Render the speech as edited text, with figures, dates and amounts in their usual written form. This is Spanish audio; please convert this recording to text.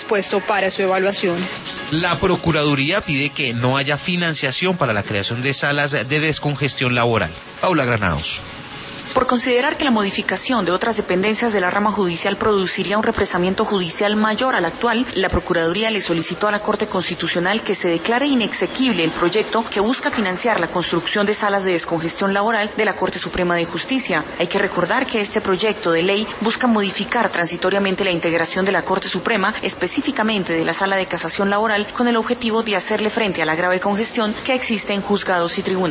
dispuesto para su evaluación. La Procuraduría pide que no haya financiación para la creación de salas de descongestión laboral. Paula Granados. Por considerar que la modificación de otras dependencias de la rama judicial produciría un represamiento judicial mayor al actual, la Procuraduría le solicitó a la Corte Constitucional que se declare inexequible el proyecto que busca financiar la construcción de salas de descongestión laboral de la Corte Suprema de Justicia. Hay que recordar que este proyecto de ley busca modificar transitoriamente la integración de la Corte Suprema, específicamente de la Sala de Casación Laboral, con el objetivo de hacerle frente a la grave congestión que existe en juzgados y tribunales.